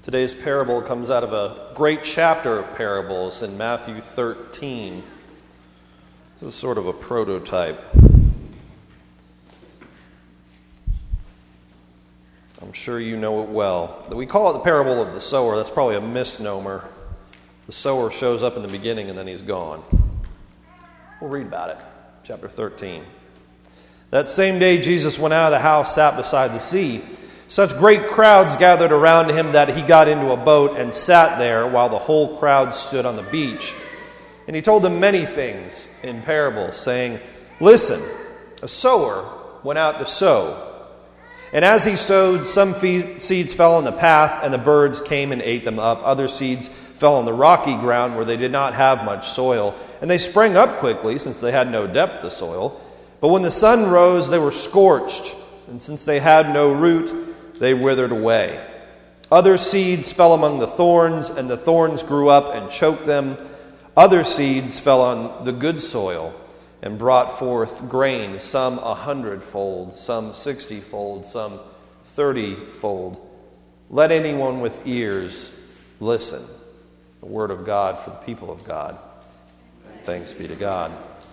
Today's parable comes out of a great chapter of parables in Matthew 13. This is sort of a prototype. I'm sure you know it well. We call it the parable of the sower. That's probably a misnomer. The sower shows up in the beginning and then he's gone. We'll read about it. Chapter 13. That same day Jesus went out of the house, sat beside the sea. Such great crowds gathered around him that he got into a boat and sat there while the whole crowd stood on the beach. And he told them many things in parables, saying, "Listen, a sower went out to sow. And as he sowed, some seeds fell on the path, and the birds came and ate them up. Other seeds fell on the rocky ground where they did not have much soil. And they sprang up quickly, since they had no depth of soil. But when the sun rose, they were scorched. And since they had no root, they withered away. Other seeds fell among the thorns, and the thorns grew up and choked them. Other seeds fell on the good soil and brought forth grain, some 100-fold, some 60-fold, some 30-fold. Let anyone with ears listen." The word of God for the people of God. Thanks be to God.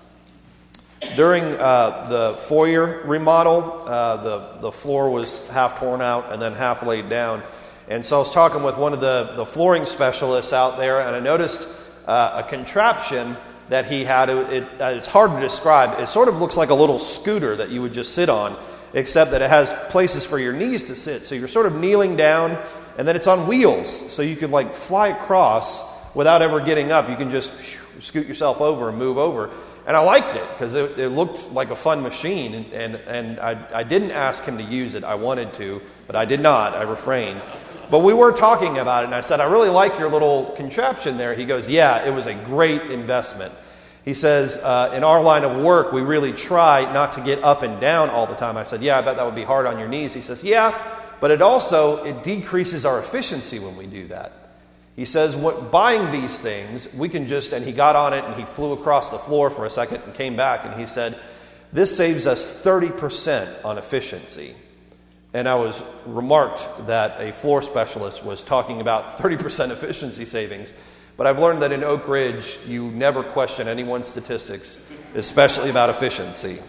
During the foyer remodel, the floor was half torn out and then half laid down. And so I was talking with one of the flooring specialists out there, and I noticed a contraption that he had. It's hard to describe. It sort of looks like a little scooter that you would just sit on, except that it has places for your knees to sit. So you're sort of kneeling down, and then it's on wheels. So you can like fly across without ever getting up. You can just scoot yourself over and move over. And I liked it because it looked like a fun machine, and I didn't ask him to use it. I wanted to, but I did not. I refrained. But we were talking about it, and I said, "I really like your little contraption there." He goes, "Yeah, it was a great investment." He says, "In our line of work, we really try not to get up and down all the time." I said, "Yeah, I bet that would be hard on your knees." He says, "Yeah, but it decreases our efficiency when we do that." He says, buying these things, we can just, and he got on it and he flew across the floor for a second and came back and he said, "This saves us 30% on efficiency." And I was remarked that a floor specialist was talking about 30% efficiency savings. But I've learned that in Oak Ridge, you never question anyone's statistics, especially about efficiency.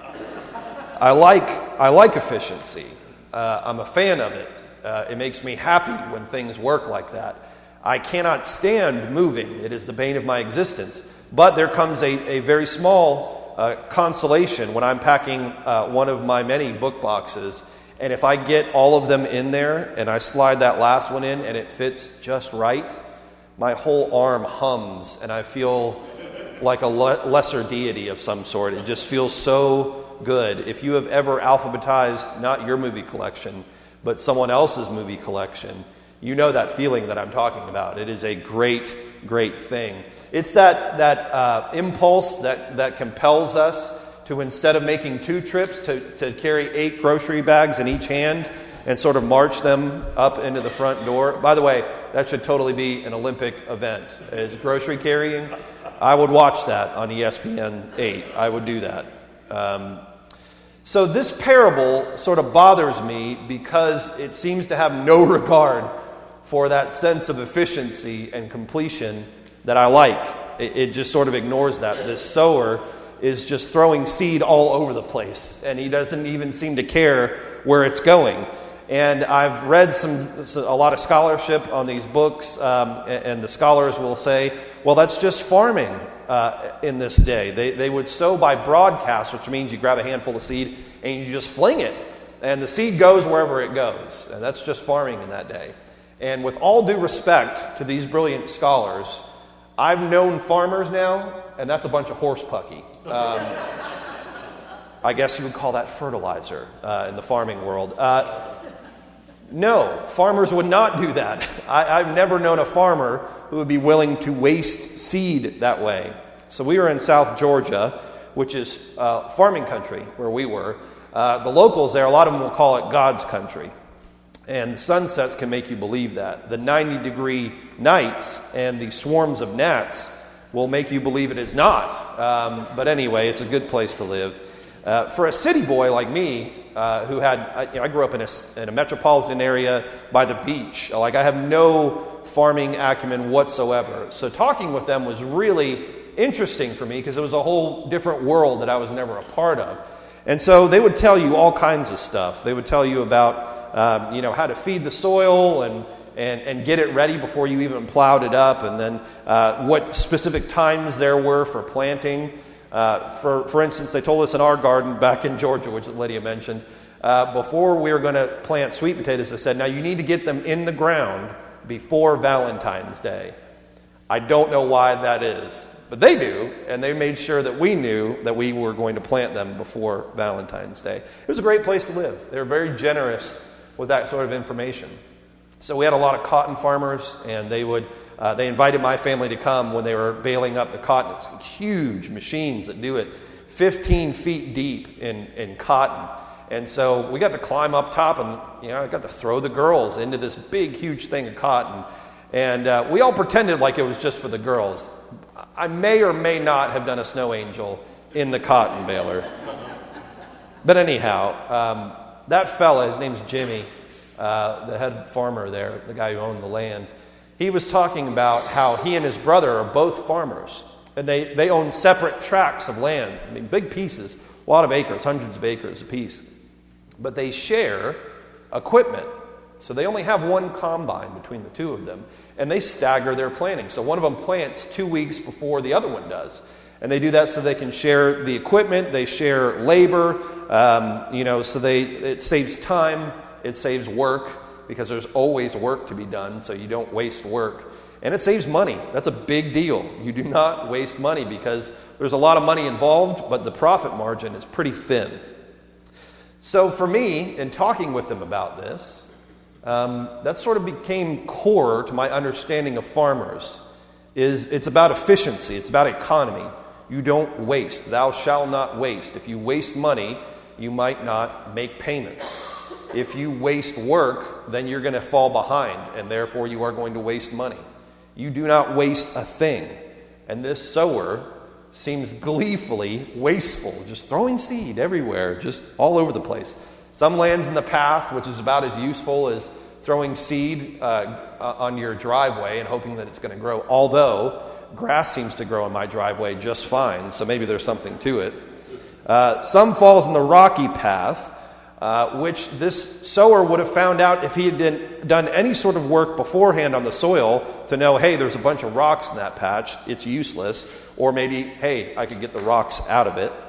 I like efficiency. I'm a fan of it. It makes me happy when things work like that. I cannot stand moving. It is the bane of my existence. But there comes a very small consolation when I'm packing one of my many book boxes. And if I get all of them in there and I slide that last one in and it fits just right, my whole arm hums and I feel like a lesser deity of some sort. It just feels so good. If you have ever alphabetized not your movie collection, but someone else's movie collection, you know that feeling that I'm talking about. It is a great, great thing. It's that impulse that compels us to, instead of making 2 trips, to carry 8 grocery bags in each hand and sort of march them up into the front door. By the way, that should totally be an Olympic event. Is grocery carrying? I would watch that on ESPN 8. I would do that. So this parable sort of bothers me because it seems to have no regard for that sense of efficiency and completion that I like. It just sort of ignores that. This sower is just throwing seed all over the place, and he doesn't even seem to care where it's going. And I've read a lot of scholarship on these books, and the scholars will say, well, that's just farming in this day. They would sow by broadcast, which means you grab a handful of seed and you just fling it, and the seed goes wherever it goes. And that's just farming in that day. And with all due respect to these brilliant scholars, I've known farmers now, and that's a bunch of horse pucky. I guess you would call that fertilizer in the farming world. No, farmers would not do that. I've never known a farmer who would be willing to waste seed that way. So we were in South Georgia, which is farming country where we were. The locals there, a lot of them will call it God's country. And the sunsets can make you believe that. The 90-degree nights and the swarms of gnats will make you believe it is not. But anyway, it's a good place to live. For a city boy like me, who had, I grew up in a metropolitan area by the beach. Like, I have no farming acumen whatsoever. So talking with them was really interesting for me because it was a whole different world that I was never a part of. And so they would tell you all kinds of stuff. They would tell you about, how to feed the soil and get it ready before you even plowed it up, and then what specific times there were for planting. For instance, they told us in our garden back in Georgia, which Lydia mentioned, before we were going to plant sweet potatoes, they said, now you need to get them in the ground before Valentine's Day. I don't know why that is, but they do, and they made sure that we knew that we were going to plant them before Valentine's Day. It was a great place to live. They were very generous with that sort of information. So we had a lot of cotton farmers, and they invited my family to come when they were baling up the cotton. It's huge machines that do it 15 feet deep in cotton. And so we got to climb up top, and I got to throw the girls into this big, huge thing of cotton. And we all pretended like it was just for the girls. I may or may not have done a snow angel in the cotton baler. But anyhow, that fella, his name's Jimmy, the head farmer there, the guy who owned the land, he was talking about how he and his brother are both farmers. And they own separate tracts of land, big pieces, a lot of acres, hundreds of acres apiece. But they share equipment. So they only have one combine between the two of them. And they stagger their planting. So one of them plants 2 weeks before the other one does. And they do that so they can share the equipment, they share labor, so it saves time, it saves work, because there's always work to be done, so you don't waste work. And it saves money. That's a big deal. You do not waste money because there's a lot of money involved, but the profit margin is pretty thin. So for me, in talking with them about this, that sort of became core to my understanding of farmers. It's about efficiency. It's about economy. You don't waste. Thou shalt not waste. If you waste money, you might not make payments. If you waste work, then you're going to fall behind, and therefore you are going to waste money. You do not waste a thing. And this sower seems gleefully wasteful, just throwing seed everywhere, just all over the place. Some lands in the path, which is about as useful as throwing seed on your driveway and hoping that it's going to grow, although grass seems to grow in my driveway just fine, so maybe there's something to it. Some falls in the rocky path, which this sower would have found out if he had done any sort of work beforehand on the soil to know, hey, there's a bunch of rocks in that patch, it's useless, or maybe, hey, I could get the rocks out of it.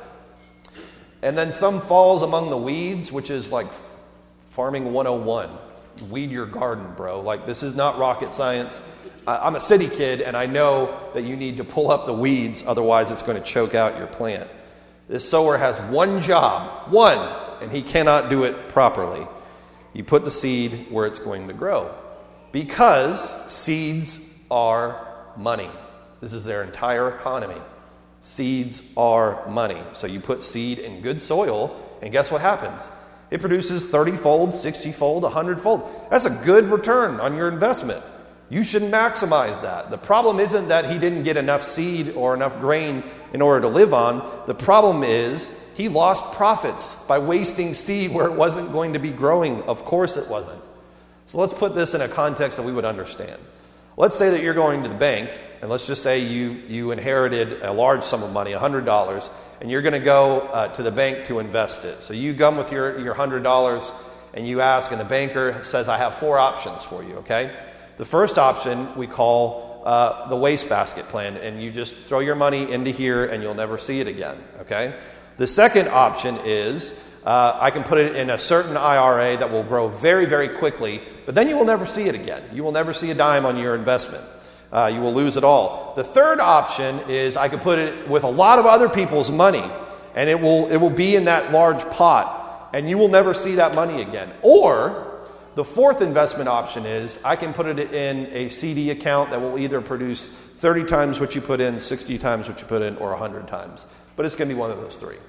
And then some falls among the weeds, which is like farming 101. Weed your garden, bro. Like, this is not rocket science. I'm a city kid, and I know that you need to pull up the weeds, otherwise it's going to choke out your plant. This sower has one job, and he cannot do it properly. You put the seed where it's going to grow, because seeds are money. This is their entire economy. Seeds are money. So you put seed in good soil, and guess what happens? It produces 30-fold, 60-fold, 100-fold. That's a good return on your investment. You should maximize that. The problem isn't that he didn't get enough seed or enough grain in order to live on. The problem is he lost profits by wasting seed where it wasn't going to be growing. Of course it wasn't. So let's put this in a context that we would understand. Let's say that you're going to the bank, and let's just say you inherited a large sum of money, $100, and you're going to go to the bank to invest it. So you come with your $100, and you ask, and the banker says, I have 4 options for you, okay? The first option we call the wastebasket plan, and you just throw your money into here, and you'll never see it again, okay? The second option is I can put it in a certain IRA that will grow very, very quickly, but then you will never see it again. You will never see a dime on your investment. You will lose it all. The third option is I could put it with a lot of other people's money, and it will be in that large pot, and you will never see that money again. Or the fourth investment option is I can put it in a CD account that will either produce 30 times what you put in, 60 times what you put in, or 100 times. But it's going to be one of those 3.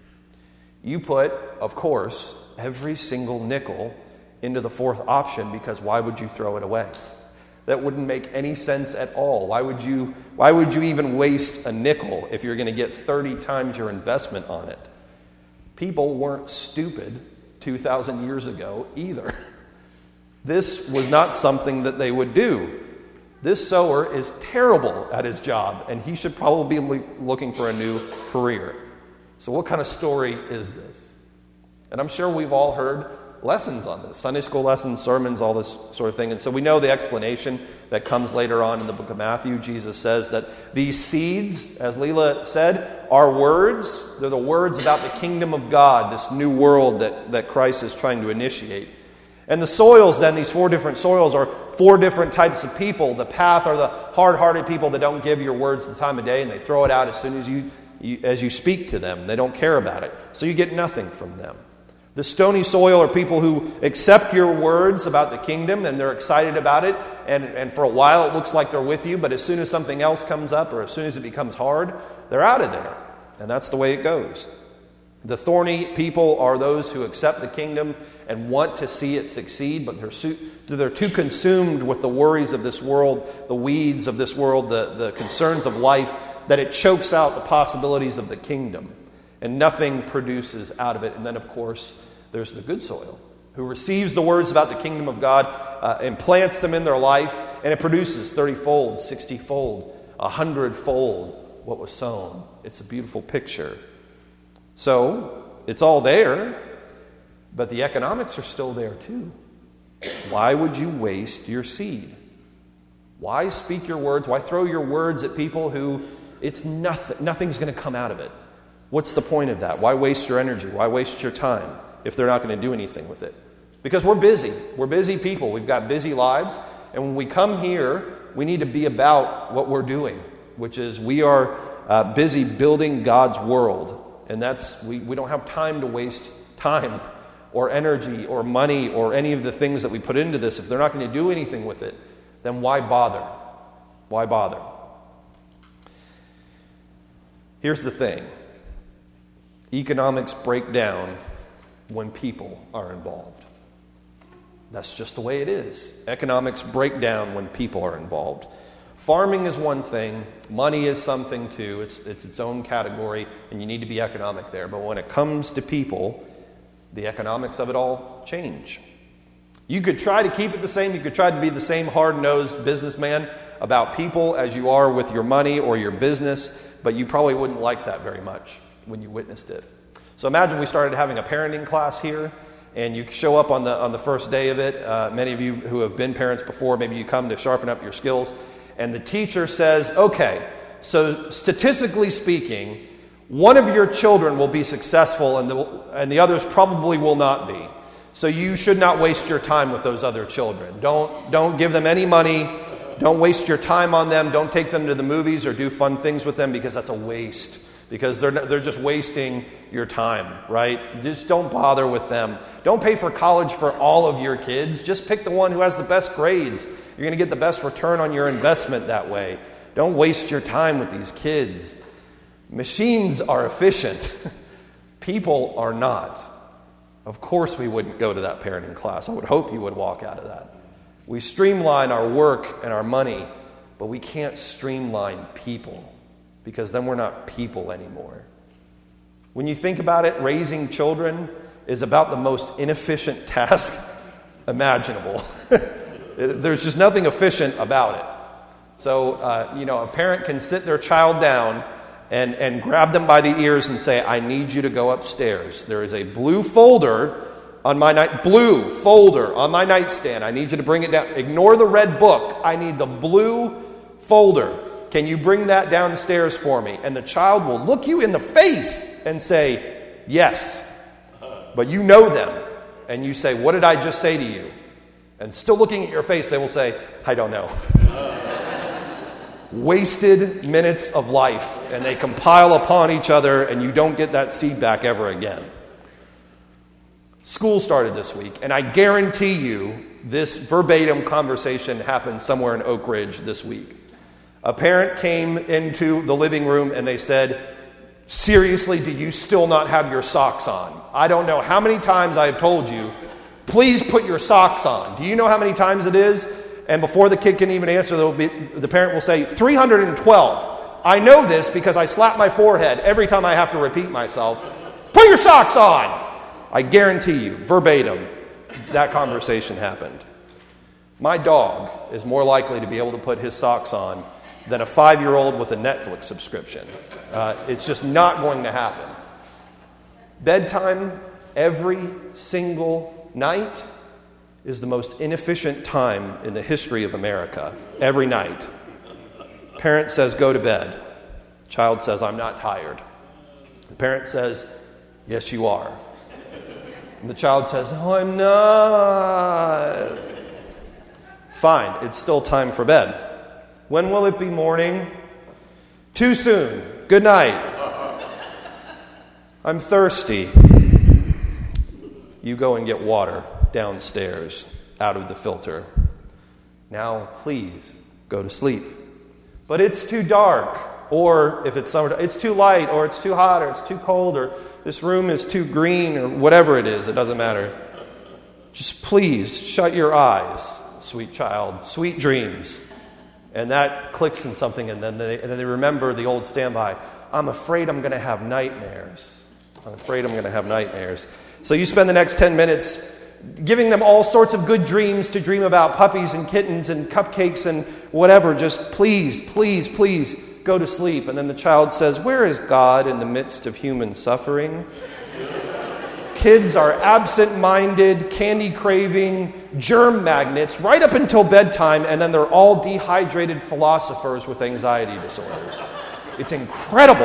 You put, of course, every single nickel into the fourth option, because why would you throw it away? That wouldn't make any sense at all. Why would you even waste a nickel if you're going to get 30 times your investment on it? People weren't stupid 2,000 years ago either. This was not something that they would do. This sower is terrible at his job, and he should probably be looking for a new career. So what kind of story is this? And I'm sure we've all heard lessons on this, Sunday school lessons, sermons, all this sort of thing. And so we know the explanation that comes later on in the book of Matthew. Jesus says that these seeds, as Leela said, are words. They're the words about the kingdom of God, this new world that Christ is trying to initiate. And the soils, then, these 4 different soils are 4 different types of people. The path are the hard-hearted people that don't give your words the time of day, and they throw it out as soon as you speak to them. They don't care about it. So you get nothing from them. The stony soil are people who accept your words about the kingdom, and they're excited about it, and for a while it looks like they're with you, but as soon as something else comes up, or as soon as it becomes hard, they're out of there. And that's the way it goes. The thorny people are those who accept the kingdom and want to see it succeed, but they're too consumed with the worries of this world, the weeds of this world, the concerns of life, that it chokes out the possibilities of the kingdom. And nothing produces out of it. And then, of course, there's the good soil, who receives the words about the kingdom of God and plants them in their life, and it produces 30-fold, 60-fold, 100-fold what was sown. It's a beautiful picture. So, it's all there, but the economics are still there too. Why would you waste your seed? Why speak your words? Why throw your words at people who it's nothing's going to come out of it? What's the point of that? Why waste your energy? Why waste your time if they're not going to do anything with it? Because we're busy. We're busy people. We've got busy lives. And when we come here, we need to be about what we're doing, which is we are busy building God's world. And we don't have time to waste time or energy or money or any of the things that we put into this. If they're not going to do anything with it, then why bother? Why bother? Here's the thing. Economics break down when people are involved. That's just the way it is. Economics break down when people are involved. Farming is one thing. Money is something too. It's its own category, and you need to be economic there. But when it comes to people, the economics of it all change. You could try to keep it the same. You could try to be the same hard-nosed businessman about people as you are with your money or your business, but you probably wouldn't like that very much when you witnessed it. So imagine we started having a parenting class here, and you show up on the first day of it. Many of you who have been parents before, maybe you come to sharpen up your skills, and the teacher says, okay, so statistically speaking, one of your children will be successful and the others probably will not be. So you should not waste your time with those other children. Don't give them any money. Don't waste your time on them. Don't take them to the movies or do fun things with them, because that's a waste. Because they're just wasting your time, right? Just don't bother with them. Don't pay for college for all of your kids. Just pick the one who has the best grades. You're going to get the best return on your investment that way. Don't waste your time with these kids. Machines are efficient. People are not. Of course we wouldn't go to that parenting class. I would hope you would walk out of that. We streamline our work and our money, but we can't streamline people, because then we're not people anymore. When you think about it, raising children is about the most inefficient task imaginable. There's just nothing efficient about it. So, a parent can sit their child down and grab them by the ears and say, I need you to go upstairs. There is a blue folder on my nightstand. I need you to bring it down. Ignore the red book. I need the blue folder. Can you bring that downstairs for me? And the child will look you in the face and say, yes. But you know them. And you say, what did I just say to you? And still looking at your face, they will say, I don't know. Wasted minutes of life. And they compile upon each other, and you don't get that seed back ever again. School started this week, and I guarantee you this verbatim conversation happened somewhere in Oak Ridge this week. A parent came into the living room and they said, seriously, do you still not have your socks on? I don't know how many times I have told you, please put your socks on. Do you know how many times it is? And before the kid can even answer, the parent will say, 312. I know this because I slap my forehead every time I have to repeat myself. Put your socks on! I guarantee you, verbatim, that conversation happened. My dog is more likely to be able to put his socks on than a 5-year-old with a Netflix subscription. It's just not going to happen. Bedtime every single night is the most inefficient time in the history of America. Every night. Parent says, go to bed. Child says, I'm not tired. The parent says, yes, you are. And the child says, no, I'm not. Fine, it's still time for bed. When will it be morning? Too soon. Good night. I'm thirsty. You go and get water downstairs out of the filter. Now, please, go to sleep. But it's too dark, or if it's summer, it's too light, or it's too hot, or it's too cold, or this room is too green, or whatever it is, it doesn't matter. Just please shut your eyes, sweet child, sweet dreams. And that clicks in something, and then they remember the old standby. I'm afraid I'm going to have nightmares. I'm afraid I'm going to have nightmares. So you spend the next 10 minutes giving them all sorts of good dreams to dream about puppies and kittens and cupcakes and whatever. Just please, please, please go to sleep. And then the child says, where is God in the midst of human suffering? Kids are absent-minded, candy-craving, germ magnets right up until bedtime, and then they're all dehydrated philosophers with anxiety disorders. It's incredible.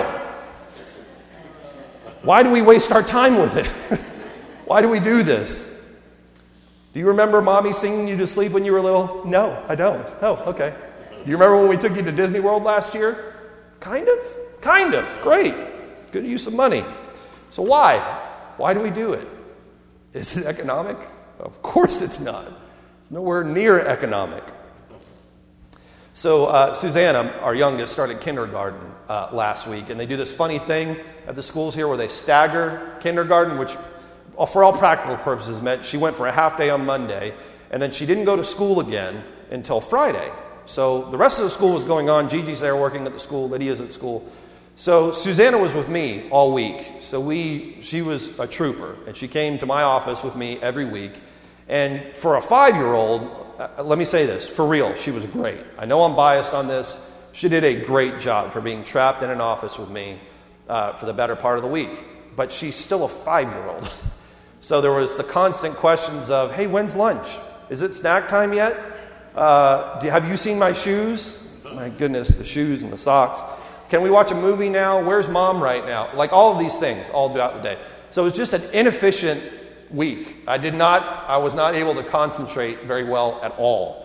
Why do we waste our time with it? Why do we do this? Do you remember Mommy singing you to sleep when you were little? No, I don't. Oh, okay. Do you remember when we took you to Disney World last year? Kind of. Kind of. Great. Good use of money. So why? Why do we do it? Is it economic? Of course it's not. It's nowhere near economic. So Susanna, our youngest, started kindergarten last week, and they do this funny thing at the schools here where they stagger kindergarten, which for all practical purposes meant she went for a half day on Monday, and then she didn't go to school again until Friday. So the rest of the school was going on. Gigi's there working at the school. Lydia's at school. So Susanna was with me all week. So she was a trooper, and she came to my office with me every week. And for a 5-year-old, let me say this, for real, she was great. I know I'm biased on this. She did a great job for being trapped in an office with me for the better part of the week. But she's still a 5-year-old. So there was the constant questions of, hey, when's lunch? Is it snack time yet? Have you seen my shoes? My goodness, the shoes and the socks. Can we watch a movie now? Where's Mom right now? Like all of these things all throughout the day. So it was just an inefficient week. I was not able to concentrate very well at all.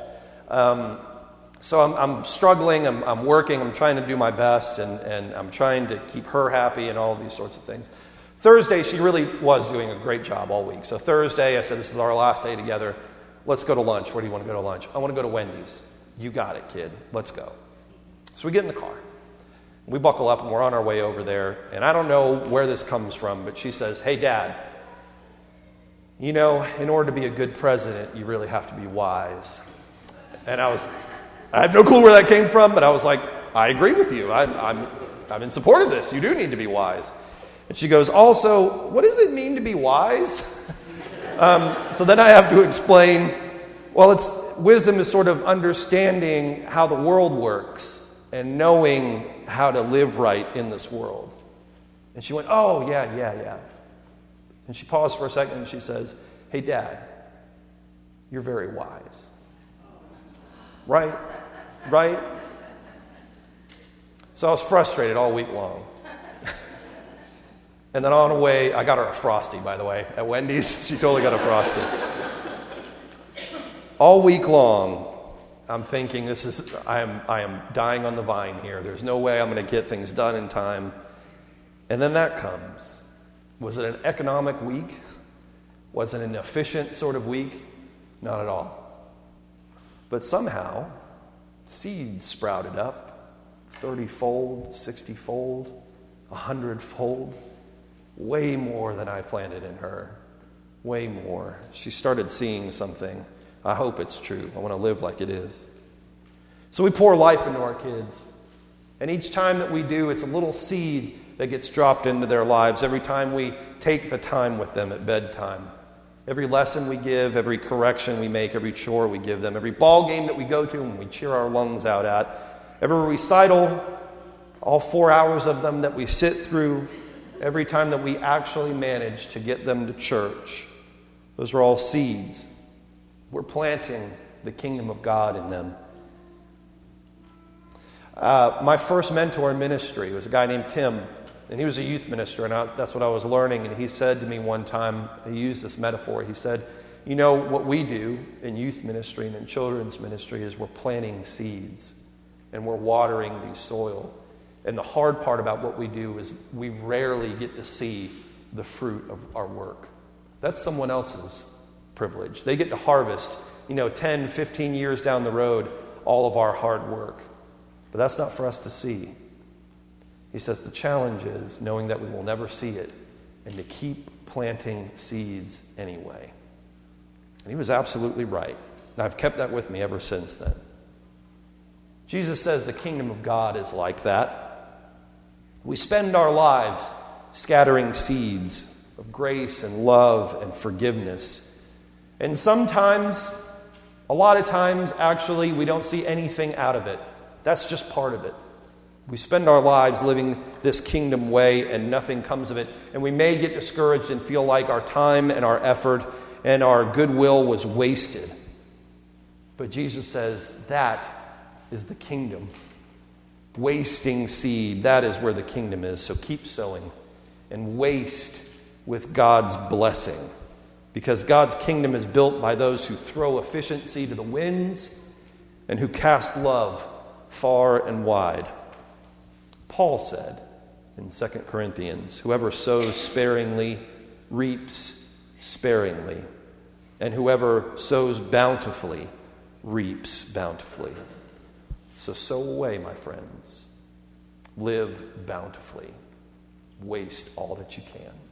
So I'm struggling, I'm working, I'm trying to do my best, and I'm trying to keep her happy and all of these sorts of things. Thursday, she really was doing a great job all week. So Thursday, I said, this is our last day together. Let's go to lunch. Where do you want to go to lunch? I want to go to Wendy's. You got it, kid. Let's go. So we get in the car. We buckle up, and we're on our way over there. And I don't know where this comes from, but she says, hey, Dad, you know, in order to be a good president, you really have to be wise. And I had no clue where that came from, but I was like, I agree with you. I'm in support of this. You do need to be wise. And she goes, also, what does it mean to be wise? So then I have to explain, well, wisdom is sort of understanding how the world works and knowing how to live right in this world. And she went, oh, yeah. And she paused for a second and she says, hey, Dad, you're very wise. Right? So I was frustrated all week long. And then on the way, I got her a Frosty, by the way, at Wendy's. She totally got a Frosty. All week long, I'm thinking I am dying on the vine here. There's no way I'm going to get things done in time. And then that comes. Was it an economic week? Was it an efficient sort of week? Not at all. But somehow, seeds sprouted up, 30-fold, 60-fold, 100-fold. Way more than I planted in her. Way more. She started seeing something. I hope it's true. I want to live like it is. So we pour life into our kids. And each time that we do, it's a little seed that gets dropped into their lives every time we take the time with them at bedtime. Every lesson we give, every correction we make, every chore we give them, every ball game that we go to and we cheer our lungs out at, every recital, all 4 hours of them that we sit through, every time that we actually manage to get them to church. Those are all seeds. We're planting the kingdom of God in them. My first mentor in ministry was a guy named Tim, and he was a youth minister, and that's what I was learning. And he said to me one time, he used this metaphor, he said, you know, what we do in youth ministry and in children's ministry is we're planting seeds, and we're watering the soil. And the hard part about what we do is we rarely get to see the fruit of our work. That's someone else's privilege. They get to harvest, 10, 15 years down the road, all of our hard work. But that's not for us to see. He says the challenge is knowing that we will never see it and to keep planting seeds anyway. And he was absolutely right. I've kept that with me ever since then. Jesus says the kingdom of God is like that. We spend our lives scattering seeds of grace and love and forgiveness. And sometimes, a lot of times, actually, we don't see anything out of it. That's just part of it. We spend our lives living this kingdom way and nothing comes of it. And we may get discouraged and feel like our time and our effort and our goodwill was wasted. But Jesus says that is the kingdom. Wasting seed, that is where the kingdom is. So keep sowing and waste with God's blessing. Because God's kingdom is built by those who throw efficiency to the winds and who cast love far and wide. Paul said in 2 Corinthians, whoever sows sparingly reaps sparingly, and whoever sows bountifully reaps bountifully. So sow away, my friends. Live bountifully. Waste all that you can.